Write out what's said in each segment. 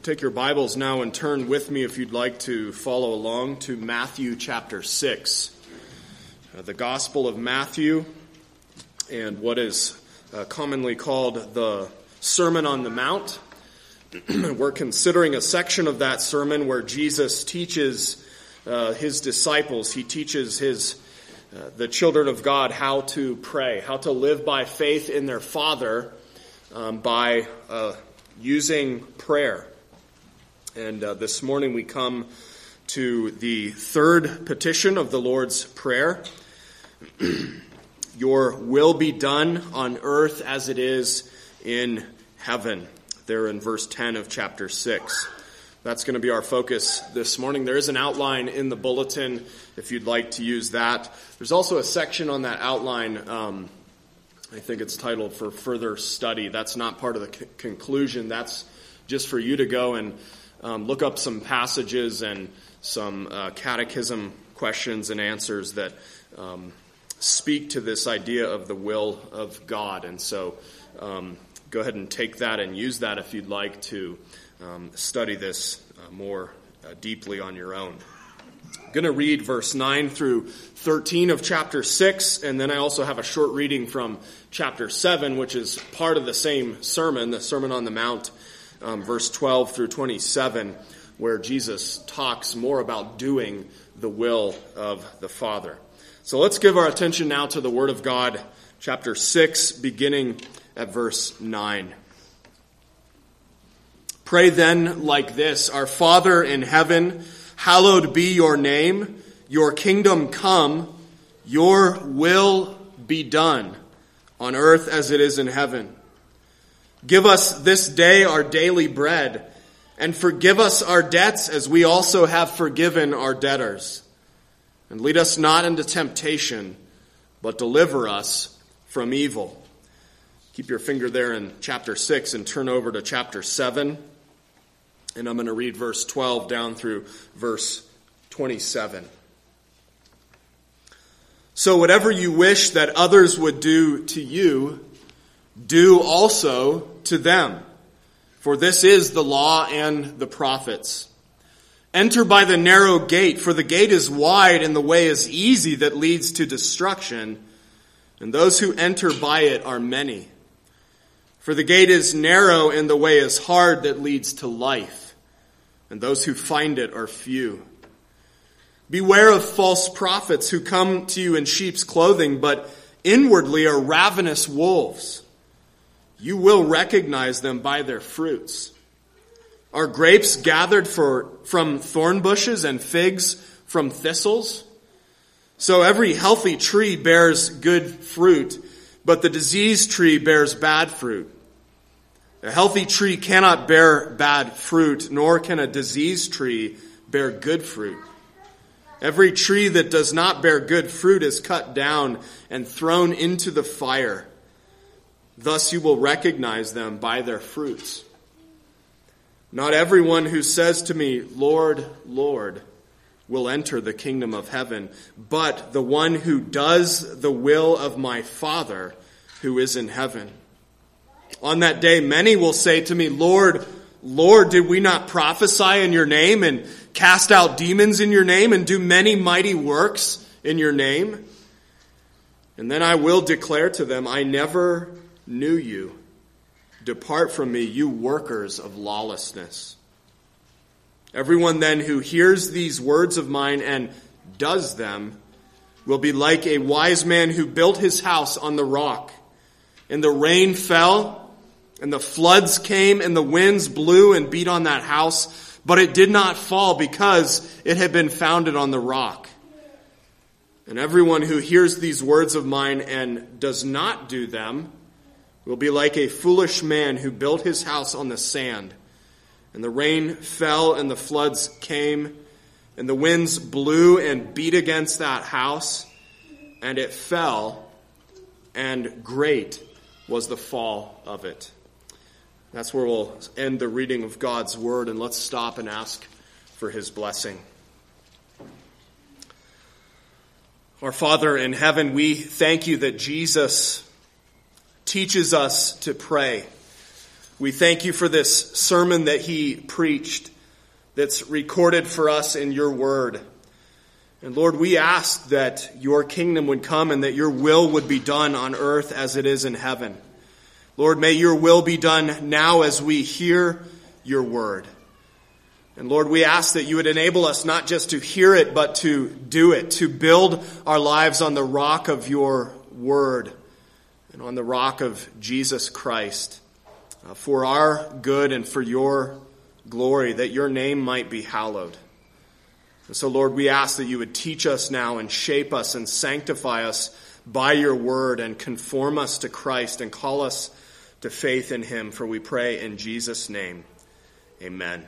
Take your Bibles now and turn with me, if you'd like to follow along, to Matthew chapter 6. The Gospel of Matthew, and what is commonly called the Sermon on the Mount. We're considering a section of that sermon where Jesus teaches his disciples, he teaches the children of God how to pray, how to live by faith in their Father by using prayer. And this morning we come to the third petition of the Lord's Prayer. Your will be done on earth as it is in heaven. There in verse 10 of chapter 6. That's going to be our focus this morning. There is an outline in the bulletin if you'd like to use that. There's also a section on that outline, I think it's titled for further study. That's not part of the conclusion. That's just for you to go and look up some passages and some catechism questions and answers that speak to this idea of the will of God. And so go ahead and take that and use that if you'd like to study this more deeply on your own. I'm going to read verse 9 through 13 of chapter 6, and then I also have a short reading from chapter 7, which is part of the same sermon, the Sermon on the Mount, verse 12 through 27, where Jesus talks more about doing the will of the Father. So let's give our attention now to the Word of God, chapter 6, beginning at verse 9. Pray then like this: Our Father in heaven, hallowed be your name. Your kingdom come. Your will be done on earth as it is in heaven. Give us this day our daily bread, and forgive us our debts as we also have forgiven our debtors. And lead us not into temptation, but deliver us from evil. Keep your finger there in chapter 6 and turn over to chapter 7. And I'm going to read verse 12 down through verse 27. So whatever you wish that others would do to you, do also to them. For this is the law and the prophets. Enter by the narrow gate, for the gate is wide and the way is easy that leads to destruction, and those who enter by it are many. For the gate is narrow and the way is hard that leads to life, and those who find it are few. Beware of false prophets who come to you in sheep's clothing, but inwardly are ravenous wolves. You will recognize them by their fruits. Are grapes gathered from thorn bushes and figs from thistles? So every healthy tree bears good fruit, but the diseased tree bears bad fruit. A healthy tree cannot bear bad fruit, nor can a diseased tree bear good fruit. Every tree that does not bear good fruit is cut down and thrown into the fire. Thus you will recognize them by their fruits. Not everyone who says to me, Lord, Lord, will enter the kingdom of heaven, but the one who does the will of my Father who is in heaven. On that day, many will say to me, Lord, Lord, did we not prophesy in your name and cast out demons in your name and do many mighty works in your name? And then I will declare to them, I never knew you. Depart from me, you workers of lawlessness. Everyone then who hears these words of mine and does them will be like a wise man who built his house on the rock. And the rain fell, and the floods came, and the winds blew and beat on that house, but it did not fall because it had been founded on the rock. And everyone who hears these words of mine and does not do them will be like a foolish man who built his house on the sand. And the rain fell, and the floods came, and the winds blew and beat against that house, and it fell, and great was the fall of it. That's where we'll end the reading of God's word, and let's stop and ask for his blessing. Our Father in heaven, we thank you that Jesus teaches us to pray. We thank you for this sermon that he preached that's recorded for us in your word. And Lord, we ask that your kingdom would come and that your will would be done on earth as it is in heaven. Lord, may your will be done now as we hear your word. And Lord, we ask that you would enable us not just to hear it, but to do it, to build our lives on the rock of your word and on the rock of Jesus Christ, for our good and for your glory, that your name might be hallowed. And so, Lord, we ask that you would teach us now and shape us and sanctify us by your word and conform us to Christ and call us to faith in him, for we pray in Jesus' name. Amen.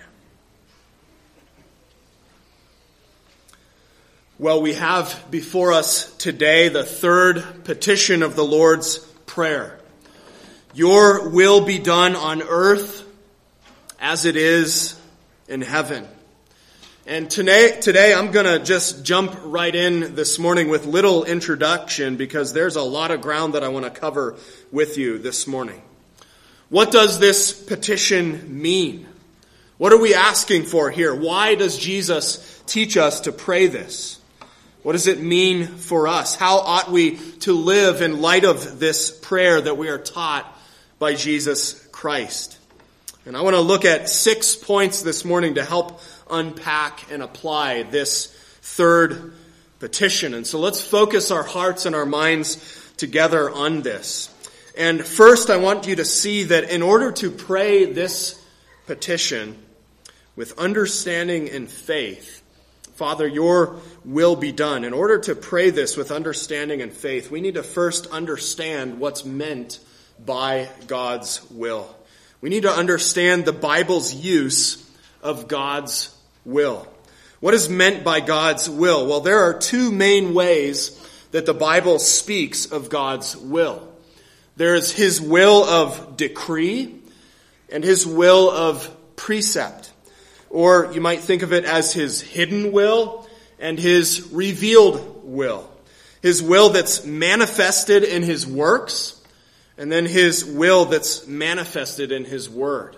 Well, we have before us today the third petition of the Lord's Prayer. Your will be done on earth as it is in heaven. And today I'm going to just jump right in this morning with little introduction because there's a lot of ground that I want to cover with you this morning. What does this petition mean? What are we asking for here? Why does Jesus teach us to pray this? What does it mean for us? How ought we to live in light of this prayer that we are taught by Jesus Christ? And I want to look at 6 points this morning to help unpack and apply this third petition. And so let's focus our hearts and our minds together on this. And first, I want you to see that in order to pray this petition with understanding and faith, Father, your will be done. In order to pray this with understanding and faith, we need to first understand what's meant by God's will. We need to understand the Bible's use of God's will. What is meant by God's will? Well, there are two main ways that the Bible speaks of God's will. There is his will of decree and his will of precept. Or you might think of it as his hidden will and his revealed will. His will that's manifested in his works, and then his will that's manifested in his word.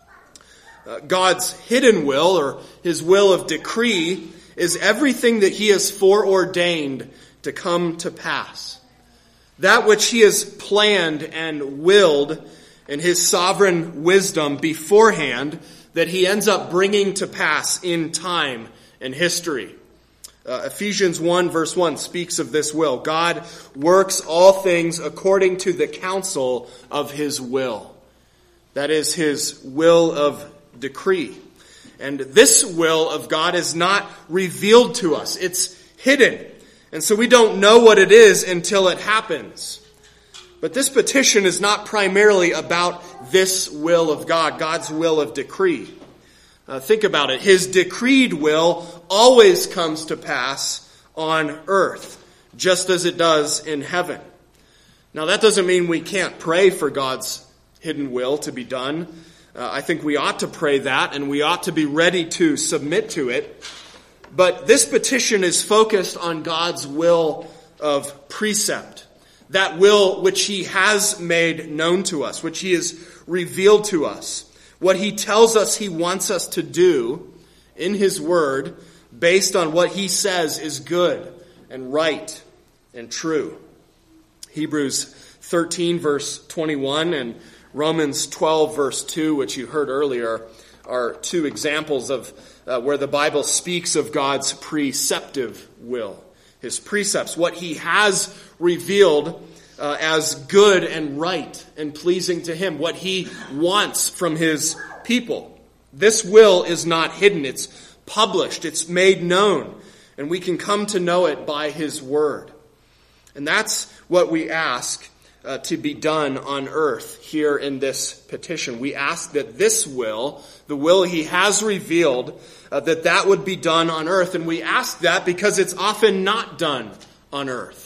God's hidden will, or his will of decree, is everything that he has foreordained to come to pass. That which he has planned and willed in his sovereign wisdom beforehand, that he ends up bringing to pass in time and history. Ephesians 1 verse 1 speaks of this will. God works all things according to the counsel of his will. That is his will of decree. And this will of God is not revealed to us. It's hidden. And so we don't know what it is until it happens. But this petition is not primarily about this will of God, God's will of decree. Think about it. His decreed will always comes to pass on earth, just as it does in heaven. Now, that doesn't mean we can't pray for God's hidden will to be done. I think we ought to pray that, and we ought to be ready to submit to it. But this petition is focused on God's will of precept. That will which he has made known to us, which he has revealed to us. What he tells us he wants us to do in his word based on what he says is good and right and true. Hebrews 13 verse 21 and Romans 12 verse 2, which you heard earlier, are two examples of where the Bible speaks of God's preceptive will. His precepts, what he has revealed as good and right and pleasing to him, what he wants from his people. This will is not hidden. It's published. It's made known. And we can come to know it by his word. And that's what we ask to be done on earth here in this petition. We ask that this will, the will he has revealed, that would be done on earth. And we ask that because it's often not done on earth.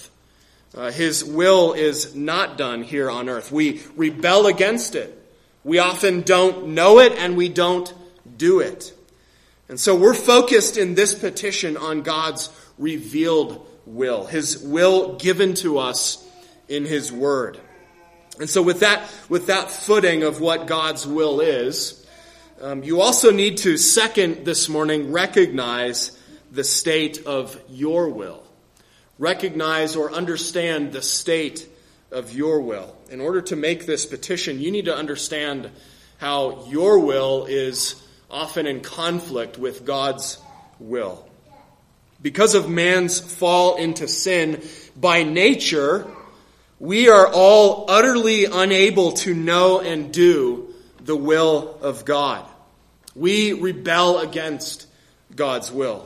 His will is not done here on earth. We rebel against it. We often don't know it and we don't do it. And so we're focused in this petition on God's revealed will, his will given to us in his word. And so with that footing of what God's will is, you also need to, second this morning, recognize the state of your will. Recognize or understand the state of your will. In order to make this petition, you need to understand how your will is often in conflict with God's will. Because of man's fall into sin, by nature, we are all utterly unable to know and do the will of God. We rebel against God's will.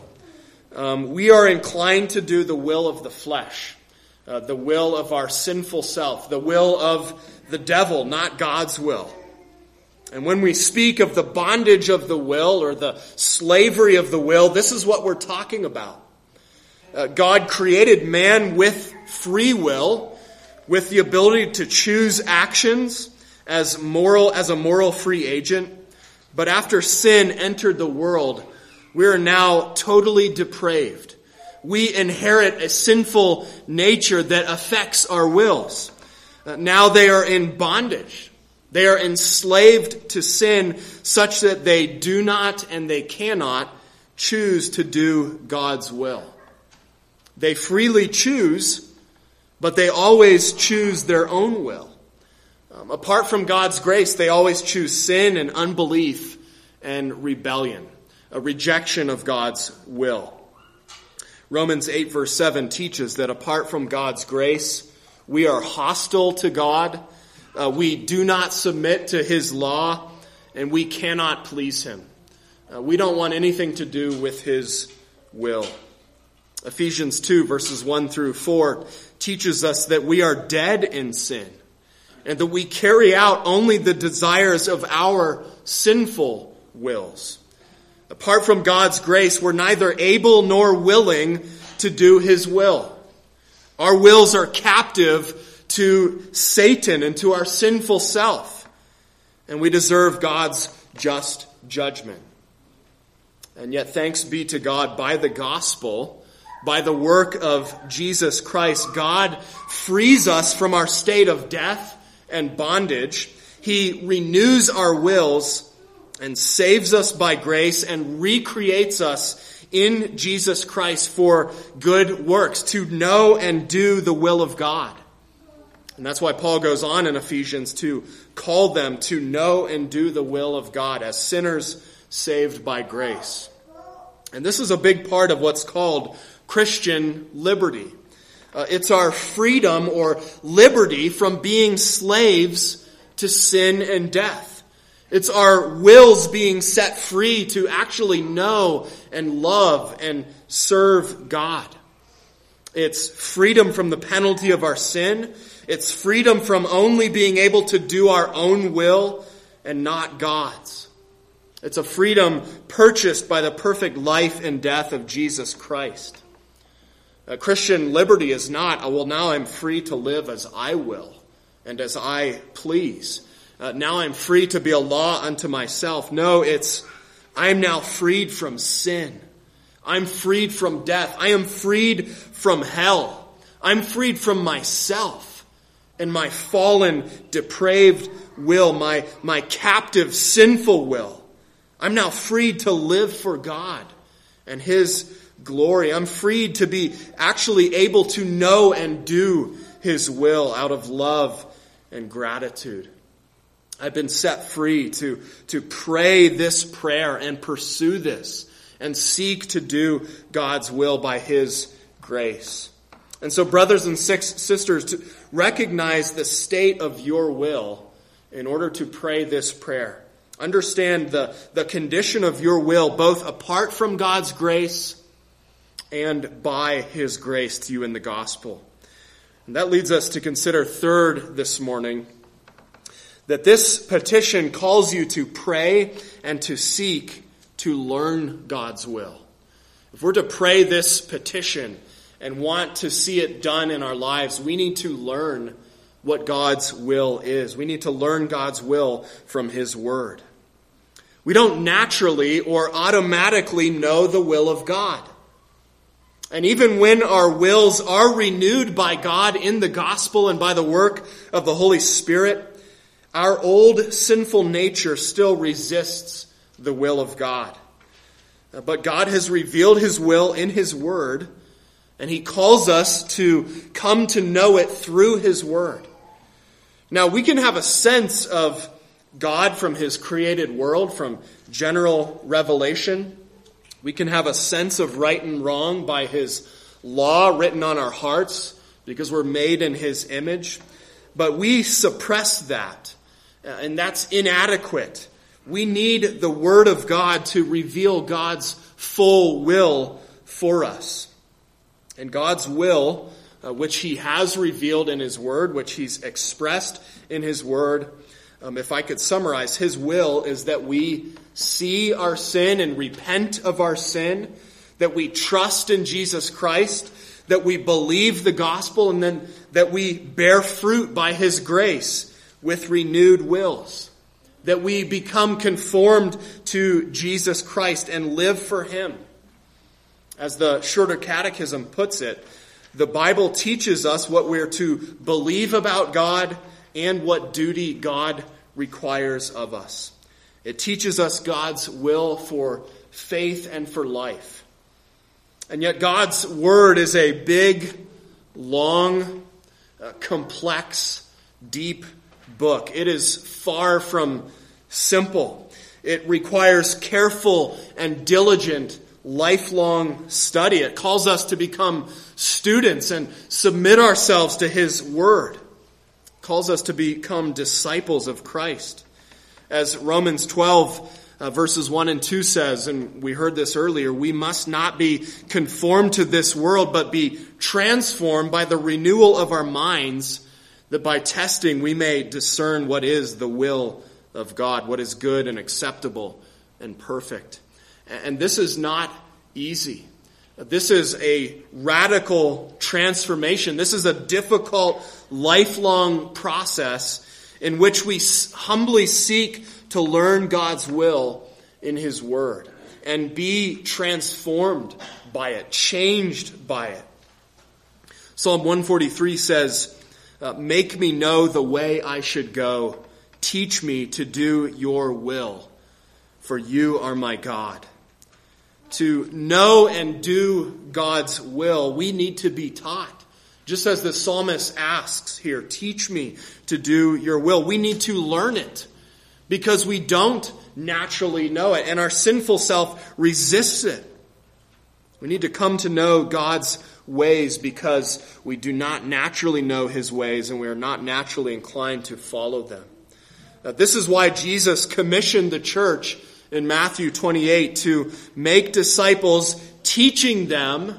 We are inclined to do the will of the flesh, the will of our sinful self, the will of the devil, not God's will. And when we speak of the bondage of the will or the slavery of the will, this is what we're talking about. God created man with free will, with the ability to choose actions as a moral free agent. But after sin entered the world, we are now totally depraved. We inherit a sinful nature that affects our wills. Now they are in bondage. They are enslaved to sin such that they do not and they cannot choose to do God's will. They freely choose, but they always choose their own will. Apart from God's grace, they always choose sin and unbelief and rebellion, a rejection of God's will. Romans 8 verse 7 teaches that apart from God's grace, we are hostile to God, we do not submit to His law, and we cannot please Him. We don't want anything to do with His will. Ephesians 2 verses 1 through 4 teaches us that we are dead in sin and that we carry out only the desires of our sinful wills. Apart from God's grace, we're neither able nor willing to do His will. Our wills are captive to Satan and to our sinful self, and we deserve God's just judgment. And yet, thanks be to God, by the gospel, by the work of Jesus Christ, God frees us from our state of death and bondage. He renews our wills and saves us by grace and recreates us in Jesus Christ for good works, to know and do the will of God. And that's why Paul goes on in Ephesians to call them to know and do the will of God as sinners saved by grace. And this is a big part of what's called Christian liberty. It's our freedom or liberty from being slaves to sin and death. It's our wills being set free to actually know and love and serve God. It's freedom from the penalty of our sin. It's freedom from only being able to do our own will and not God's. It's a freedom purchased by the perfect life and death of Jesus Christ. Christian liberty is not, well, now I'm free to live as I will and as I please. Now I'm free to be a law unto myself. No, it's, I am now freed from sin. I'm freed from death. I am freed from hell. I'm freed from myself and my fallen, depraved will, my captive, sinful will. I'm now freed to live for God and His glory. I'm freed to be actually able to know and do His will out of love and gratitude. I've been set free to pray this prayer and pursue this and seek to do God's will by His grace. And so, brothers and sisters, to recognize the state of your will in order to pray this prayer. Understand the condition of your will, both apart from God's grace and by His grace to you in the gospel. And that leads us to consider third this morning, that this petition calls you to pray and to seek to learn God's will. If we're to pray this petition and want to see it done in our lives, we need to learn what God's will is. We need to learn God's will from His Word. We don't naturally or automatically know the will of God. And even when our wills are renewed by God in the gospel and by the work of the Holy Spirit, our old sinful nature still resists the will of God. But God has revealed his will in his word, and he calls us to come to know it through his word. Now, we can have a sense of God from his created world, from general revelation. We can have a sense of right and wrong by his law written on our hearts because we're made in his image. But we suppress that, and that's inadequate. We need the word of God to reveal God's full will for us. And God's will, which he has revealed in his word, which he's expressed in his word, if I could summarize, his will is that we see our sin and repent of our sin, that we trust in Jesus Christ, that we believe the gospel, and then that we bear fruit by his grace with renewed wills, that we become conformed to Jesus Christ and live for him. As the Shorter Catechism puts it, the Bible teaches us what we're to believe about God and what duty God requires of us. It teaches us God's will for faith and for life. And yet God's word is a big, long, complex, deep book. It is far from simple. It requires careful and diligent, lifelong study. It calls us to become students and submit ourselves to his word. It calls us to become disciples of Christ. As Romans 12 verses 1 and 2 says, and we heard this earlier, we must not be conformed to this world, but be transformed by the renewal of our minds, that by testing we may discern what is the will of God, what is good and acceptable and perfect. And this is not easy. This is a radical transformation. This is a difficult, lifelong process in which we humbly seek to learn God's will in his word and be transformed by it, changed by it. Psalm 143 says, "Make me know the way I should go. Teach me to do your will, for you are my God." To know and do God's will, we need to be taught. Just as the psalmist asks here, teach me to do your will. We need to learn it because we don't naturally know it, and our sinful self resists it. We need to come to know God's ways because we do not naturally know his ways, and we are not naturally inclined to follow them. This is why Jesus commissioned the church in Matthew 28 to make disciples, teaching them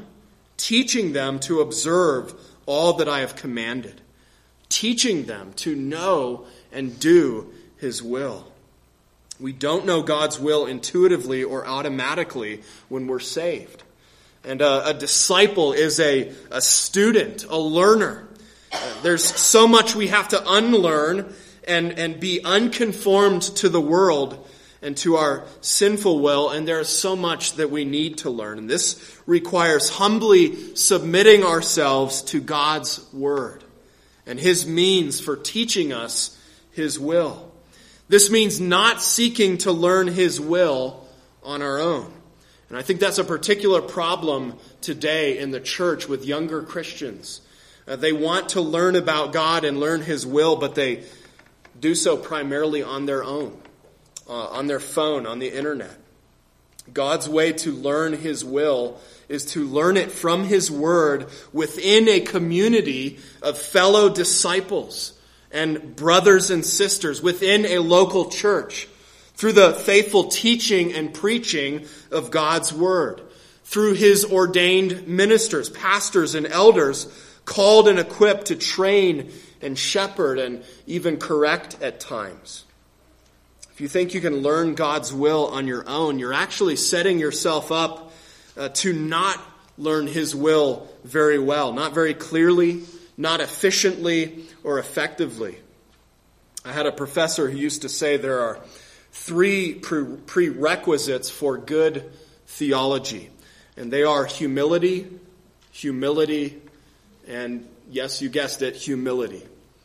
to observe all that I have commanded, teaching them to know and do his will. We don't know God's will intuitively or automatically when we're saved. And a disciple is a student, a learner. There's so much we have to unlearn and be unconformed to the world and to our sinful will, and there is so much that we need to learn. And this requires humbly submitting ourselves to God's word and his means for teaching us his will. This means not seeking to learn his will on our own. And I think that's a particular problem today in the church with younger Christians. They want to learn about God and learn his will, but they do so primarily on their own. On their phone, on the internet. God's way to learn his will is to learn it from his word within a community of fellow disciples and brothers and sisters within a local church, through the faithful teaching and preaching of God's word, through his ordained ministers, pastors and elders, called and equipped to train and shepherd and even correct at times. If you think you can learn God's will on your own, you're actually setting yourself up to not learn his will very well, not very clearly, not efficiently or effectively. I had a professor who used to say there are 3 prerequisites for good theology, and they are humility, humility, and yes, you guessed it, humility.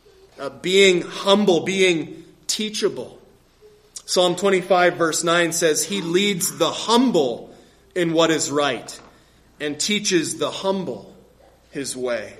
Being humble, being teachable. Psalm 25 verse 9 says, He leads the humble in what is right and teaches the humble His way.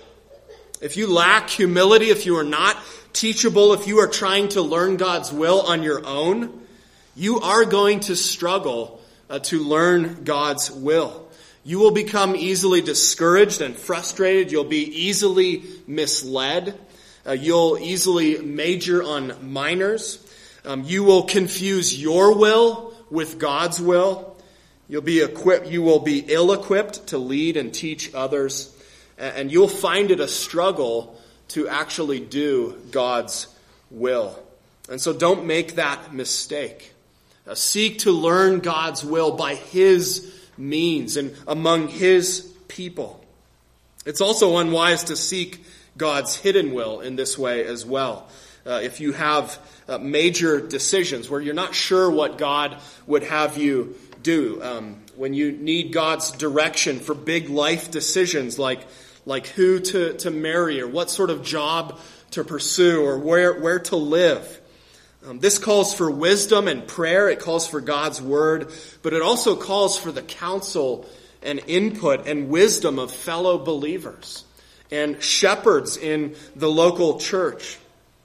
If you lack humility, if you are not teachable, if you are trying to learn God's will on your own, you are going to struggle to learn God's will. You will become easily discouraged and frustrated. You'll be easily misled. You'll easily major on minors. You will confuse your will with God's will. You will be ill-equipped to lead and teach others. And you'll find it a struggle to actually do God's will. And so don't make that mistake. Seek to learn God's will by His means and among His people. It's also unwise to seek God's hidden will in this way as well. If you have major decisions where you're not sure what God would have you do, when you need God's direction for big life decisions like who to marry or what sort of job to pursue or where to live. This calls for wisdom and prayer. It calls for God's word, but it also calls for the counsel and input and wisdom of fellow believers and shepherds in the local church.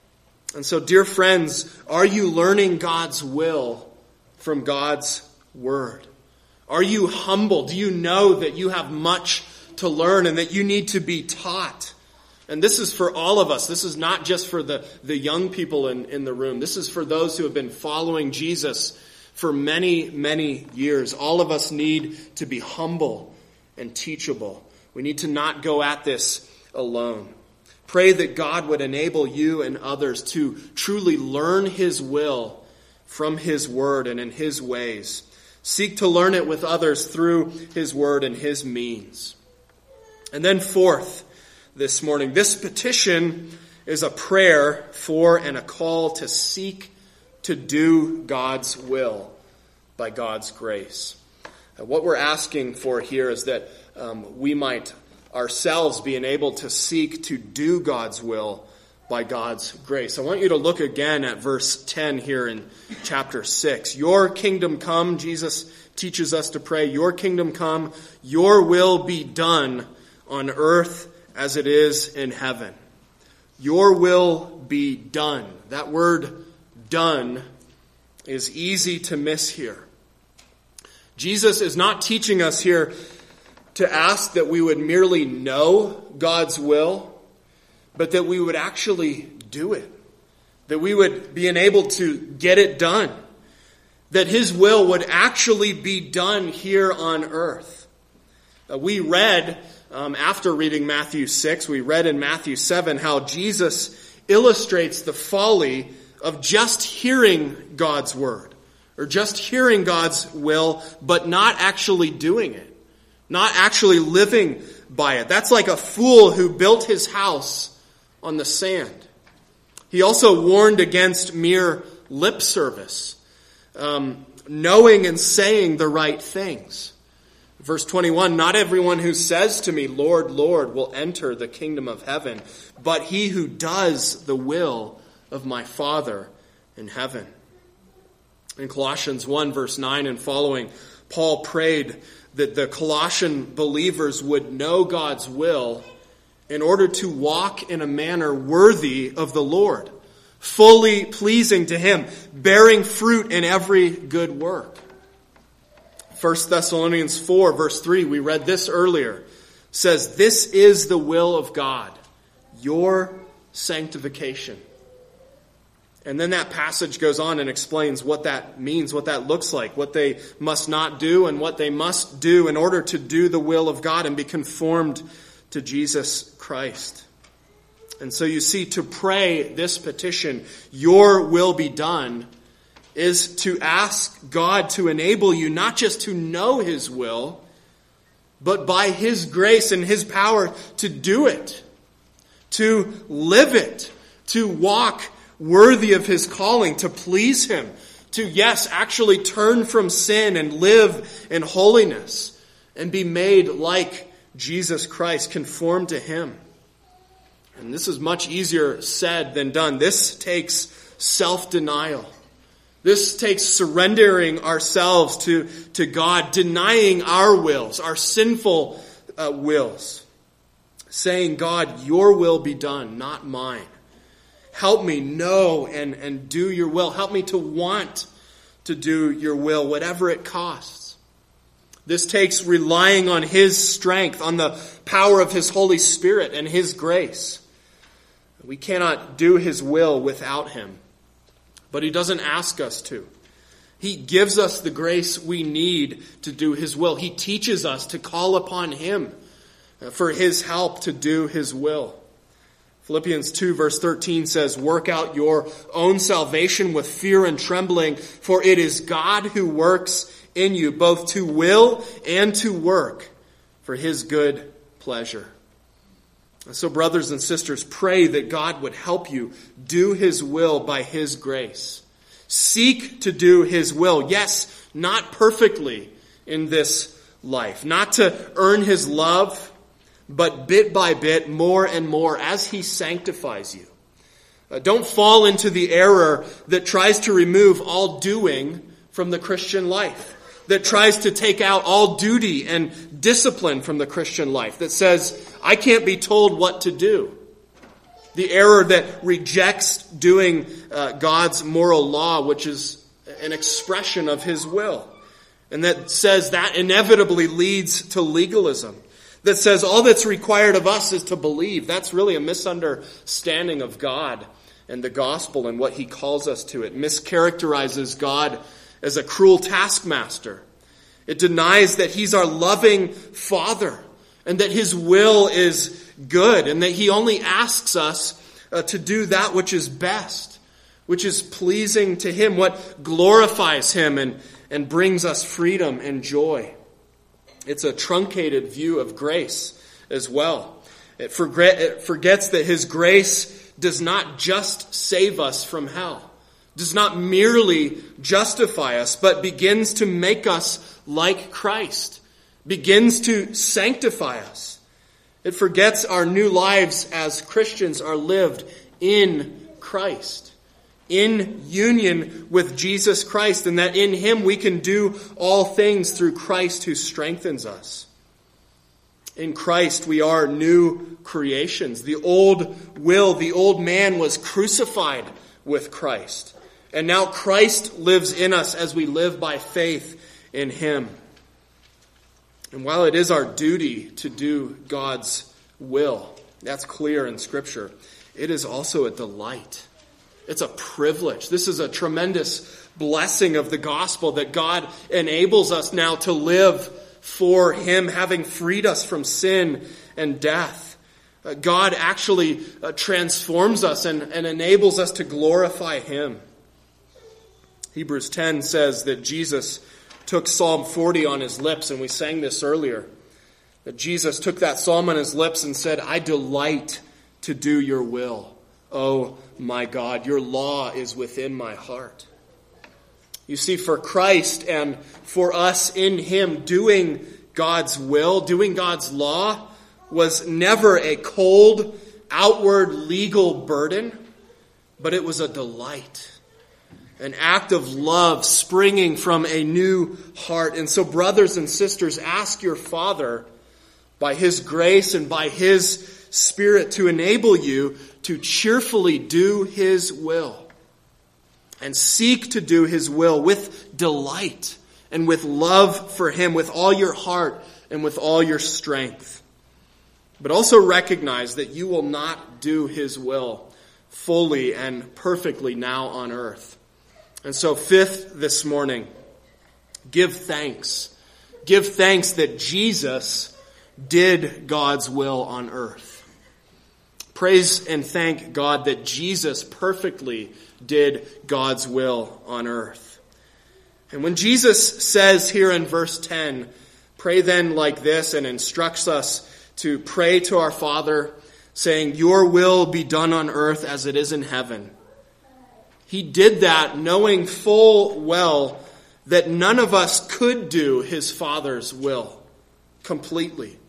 And so, dear friends, are you learning God's will from God's word? Are you humble? Do you know that you have much to learn and that you need to be taught? And this is for all of us. This is not just for the young people in the room. This is for those who have been following Jesus for many, many years. All of us need to be humble and teachable. We need to not go at this alone. Pray that God would enable you and others to truly learn His will from His word and in His ways. Seek to learn it with others through His word and His means. And then fourth, this morning, this petition is a prayer for and a call to seek to do God's will by God's grace. What we're asking for here is that we might ourselves be enabled to seek to do God's will by God's grace. I want you to look again at verse 10 here in chapter 6. Your kingdom come, Jesus teaches us to pray, your kingdom come, your will be done on earth as it is in heaven. Your will be done. That word done is easy to miss here. Jesus is not teaching us here to ask that we would merely know God's will, but that we would actually do it. That we would be enabled to get it done. That His will would actually be done here on earth. We read, after reading Matthew 6, we read in Matthew 7 how Jesus illustrates the folly of just hearing God's word, or just hearing God's will, but not actually doing it, not actually living by it. That's like a fool who built his house on the sand. He also warned against mere lip service, knowing and saying the right things. Verse 21, not everyone who says to me, Lord, Lord, will enter the kingdom of heaven, but he who does the will of my Father in heaven. In Colossians 1, verse 9 and following, Paul prayed that the Colossian believers would know God's will in order to walk in a manner worthy of the Lord, fully pleasing to Him, bearing fruit in every good work. 1 Thessalonians 4, verse 3, we read this earlier, says, this is the will of God, your sanctification. And then that passage goes on and explains what that means, what that looks like, what they must not do and what they must do in order to do the will of God and be conformed to Jesus Christ. And so you see, to pray this petition, your will be done, is to ask God to enable you not just to know His will, but by His grace and His power to do it, to live it, to walk worthy of His calling, to please Him, to, yes, actually turn from sin and live in holiness and be made like Jesus Christ, conform to him. And this is much easier said than done. This takes self-denial. This takes surrendering ourselves to God, denying our wills, our sinful wills. Saying, God, your will be done, not mine. Help me know and do your will. Help me to want to do your will, whatever it costs. This takes relying on his strength, on the power of his Holy Spirit and his grace. We cannot do his will without him. But he doesn't ask us to. He gives us the grace we need to do his will. He teaches us to call upon him for his help to do his will. Philippians 2 verse 13 says, work out your own salvation with fear and trembling, for it is God who works in you both to will and to work for his good pleasure. So brothers and sisters, pray that God would help you do his will by his grace. Seek to do his will. Yes, not perfectly in this life. Not to earn his love, but bit by bit, more and more as he sanctifies you. Don't fall into the error that tries to remove all doing from the Christian life. That tries to take out all duty and discipline from the Christian life. That says, I can't be told what to do. The error that rejects doing God's moral law, which is an expression of his will. And that says that inevitably leads to legalism. That says all that's required of us is to believe. That's really a misunderstanding of God and the gospel and what he calls us to. It mischaracterizes God as a cruel taskmaster. It denies that he's our loving Father and that his will is good and that he only asks us to do that which is best, which is pleasing to him, what glorifies him and brings us freedom and joy. It's a truncated view of grace as well. It forgets that his grace does not just save us from hell. Does not merely justify us, but begins to make us like Christ. Begins to sanctify us. It forgets our new lives as Christians are lived in Christ. In union with Jesus Christ, and that in him we can do all things through Christ who strengthens us. In Christ we are new creations. The old will, the old man was crucified with Christ. And now Christ lives in us as we live by faith in him. And while it is our duty to do God's will, that's clear in Scripture, it is also a delight. It's a privilege. This is a tremendous blessing of the gospel that God enables us now to live for him, having freed us from sin and death. God actually transforms us and enables us to glorify him. Hebrews 10 says that Jesus took Psalm 40 on his lips, and we sang this earlier. That Jesus took that psalm on his lips and said, I delight to do your will. Oh my God, your law is within my heart. You see, for Christ and for us in him, doing God's will, doing God's law, was never a cold, outward legal burden, but it was a delight. An act of love springing from a new heart. And so, brothers and sisters, ask your Father, by his grace and by his Spirit, to enable you to cheerfully do his will. And seek to do his will with delight and with love for him, with all your heart and with all your strength. But also recognize that you will not do his will fully and perfectly now on earth. And so, fifth this morning, give thanks. Give thanks that Jesus did God's will on earth. Praise and thank God that Jesus perfectly did God's will on earth. And when Jesus says here in verse 10, pray then like this, and instructs us to pray to our Father, saying, your will be done on earth as it is in heaven. He did that knowing full well that none of us could do his Father's will completely.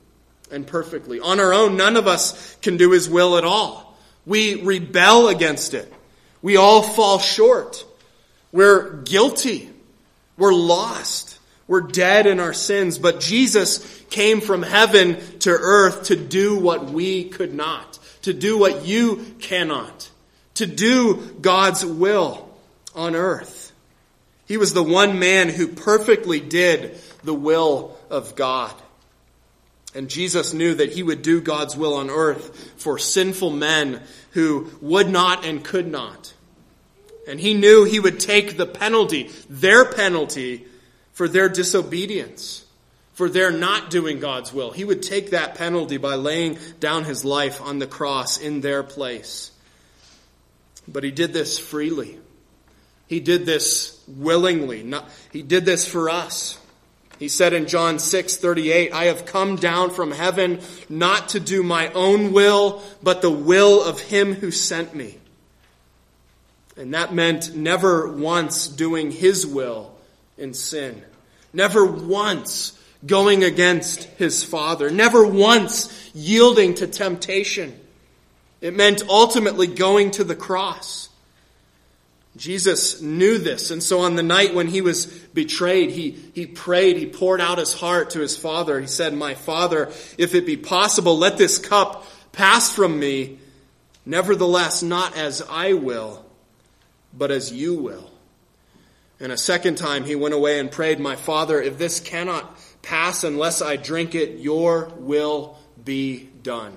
and perfectly. On our own, none of us can do his will at all. We rebel against it. We all fall short. We're guilty. We're lost. We're dead in our sins. But Jesus came from heaven to earth to do what we could not, to do what you cannot, to do God's will on earth. He was the one man who perfectly did the will of God. And Jesus knew that he would do God's will on earth for sinful men who would not and could not. And he knew he would take the penalty, their penalty, for their disobedience, for their not doing God's will. He would take that penalty by laying down his life on the cross in their place. But he did this freely. He did this willingly. He did this for us. He said in John 6:38, I have come down from heaven not to do my own will, but the will of him who sent me. And that meant never once doing his will in sin. Never once going against his Father. Never once yielding to temptation. It meant ultimately going to the cross. Jesus knew this, and so on the night when he was betrayed, he prayed, he poured out his heart to his Father. He said, my Father, if it be possible, let this cup pass from me. Nevertheless, not as I will, but as you will. And a second time he went away and prayed, my Father, if this cannot pass unless I drink it, your will be done.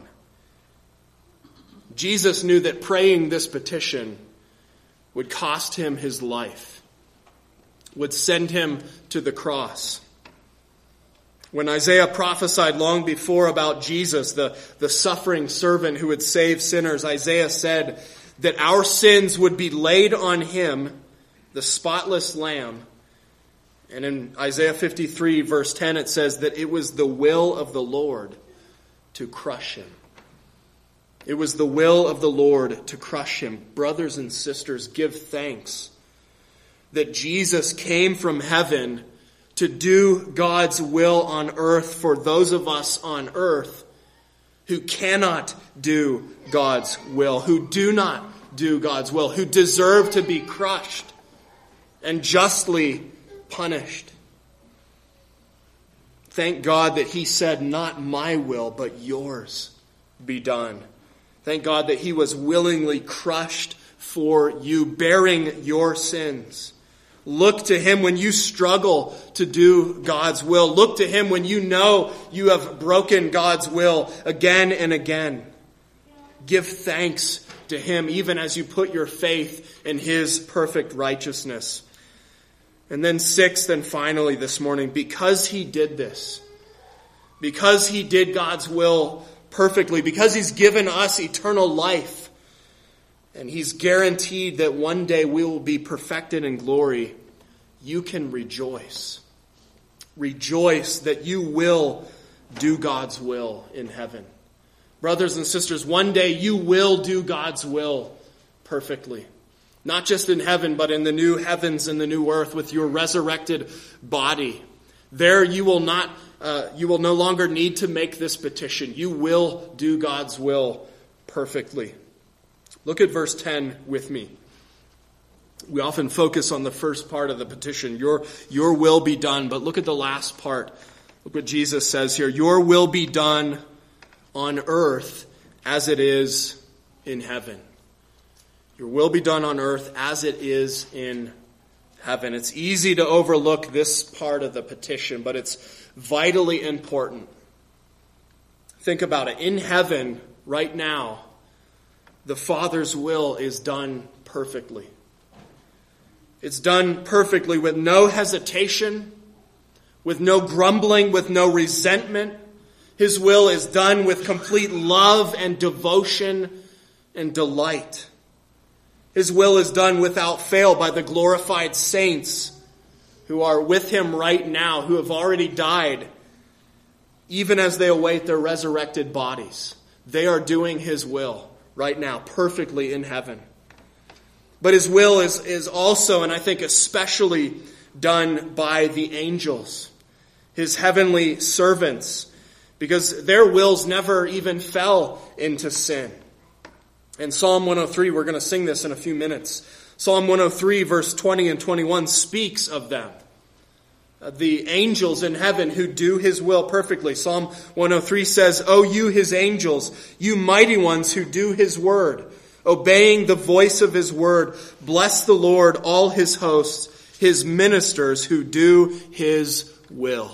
Jesus knew that praying this petition would cost him his life, would send him to the cross. When Isaiah prophesied long before about Jesus, the suffering servant who would save sinners, Isaiah said that our sins would be laid on him, the spotless lamb. And in Isaiah 53 verse 10 it says that it was the will of the Lord to crush him. It was the will of the Lord to crush him. Brothers and sisters, give thanks that Jesus came from heaven to do God's will on earth for those of us on earth who cannot do God's will, who do not do God's will, who deserve to be crushed and justly punished. Thank God that he said, not my will, but yours be done. Thank God that he was willingly crushed for you, bearing your sins. Look to him when you struggle to do God's will. Look to him when you know you have broken God's will again and again. Give thanks to him even as you put your faith in his perfect righteousness. And then sixth and finally this morning, because he did this, because he did God's will perfectly, because he's given us eternal life, and he's guaranteed that one day we will be perfected in glory, you can rejoice. Rejoice that you will do God's will in heaven. Brothers and sisters, one day you will do God's will perfectly. Not just in heaven, but in the new heavens and the new earth with your resurrected body. There you will no longer need to make this petition. You will do God's will perfectly. Look at verse 10 with me. We often focus on the first part of the petition, your will be done. But look at the last part. Look what Jesus says here. Your will be done on earth as it is in heaven. Your will be done on earth as it is in heaven. It's easy to overlook this part of the petition, but it's vitally important. Think about it. In heaven, right now, the Father's will is done perfectly. It's done perfectly with no hesitation, with no grumbling, with no resentment. His will is done with complete love and devotion and delight. His will is done without fail by the glorified saints who are with him right now, who have already died, even as they await their resurrected bodies. They are doing his will right now, perfectly in heaven. But his will is also, and I think especially, done by the angels, his heavenly servants, because their wills never even fell into sin. In Psalm 103, we're going to sing this in a few minutes. Psalm 103, verse 20 and 21 speaks of them. The angels in heaven who do his will perfectly. Psalm 103 says, "O you, his angels, you mighty ones who do his word, obeying the voice of his word, bless the Lord, all his hosts, his ministers who do his will."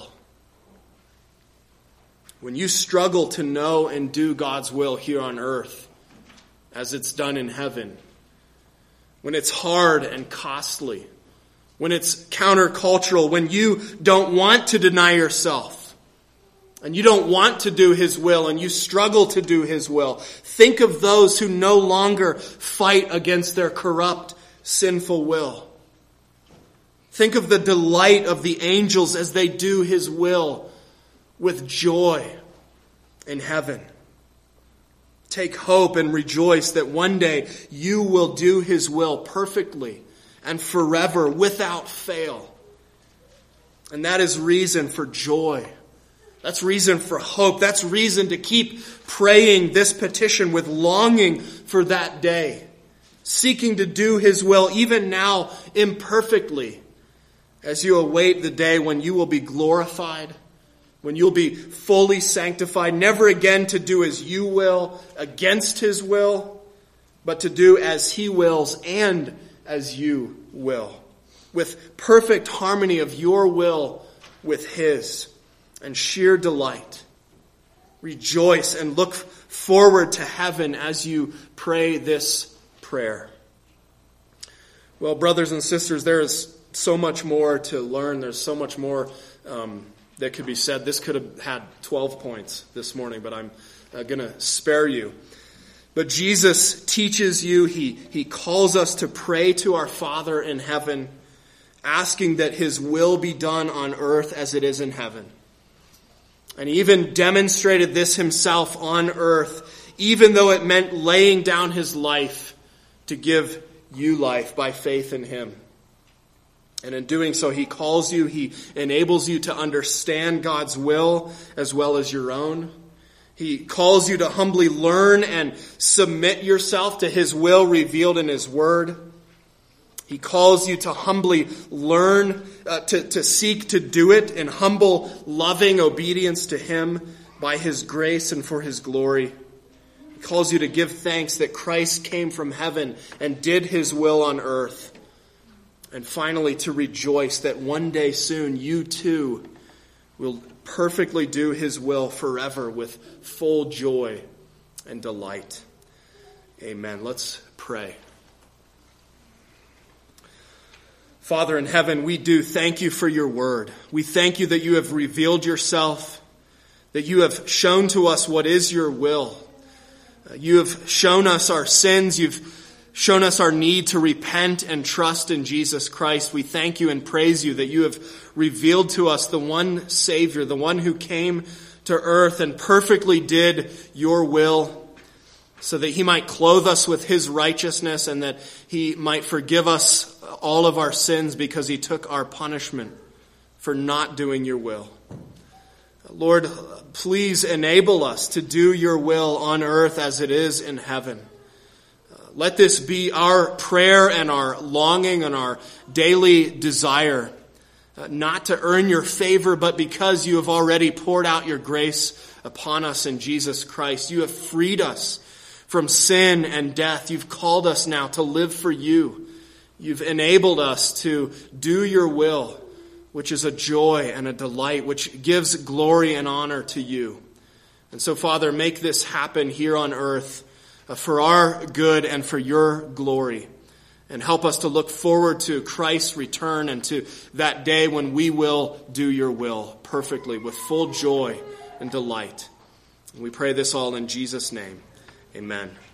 When you struggle to know and do God's will here on earth, as it's done in heaven, when it's hard and costly, when it's countercultural, when you don't want to deny yourself, and you don't want to do his will, and you struggle to do his will, think of those who no longer fight against their corrupt, sinful will. Think of the delight of the angels as they do his will with joy in heaven. Take hope and rejoice that one day you will do his will perfectly and forever without fail. And that is reason for joy. That's reason for hope. That's reason to keep praying this petition with longing for that day, seeking to do his will even now imperfectly, as you await the day when you will be glorified, when you'll be fully sanctified, never again to do as you will, against his will, but to do as he wills and as you will, with perfect harmony of your will with his, and sheer delight. Rejoice and look forward to heaven as you pray this prayer. Well, brothers and sisters, there is so much more to learn. There's so much more that could be said. This could have had 12 points this morning, but I'm going to spare you. But Jesus teaches you, he calls us to pray to our Father in heaven, asking that his will be done on earth as it is in heaven. And he even demonstrated this himself on earth, even though it meant laying down his life to give you life by faith in him. And in doing so, he calls you, he enables you to understand God's will as well as your own. He calls you to humbly learn and submit yourself to his will revealed in his word. He calls you to humbly learn, to seek to do it in humble, loving obedience to him by his grace and for his glory. He calls you to give thanks that Christ came from heaven and did his will on earth. And finally, to rejoice that one day soon you too will perfectly do his will forever with full joy and delight. Amen. Let's pray. Father in heaven, we do thank you for your word. We thank you that you have revealed yourself, that you have shown to us what is your will. You have shown us our sins. You've shown us our need to repent and trust in Jesus Christ. We thank you and praise you that you have revealed to us the one Savior, the one who came to earth and perfectly did your will so that he might clothe us with his righteousness and that he might forgive us all of our sins because he took our punishment for not doing your will. Lord, please enable us to do your will on earth as it is in heaven. Let this be our prayer and our longing and our daily desire, not to earn your favor, but because you have already poured out your grace upon us in Jesus Christ. You have freed us from sin and death. You've called us now to live for you. You've enabled us to do your will, which is a joy and a delight, which gives glory and honor to you. And so, Father, make this happen here on earth for our good and for your glory. And help us to look forward to Christ's return and to that day when we will do your will perfectly with full joy and delight. And we pray this all in Jesus' name. Amen.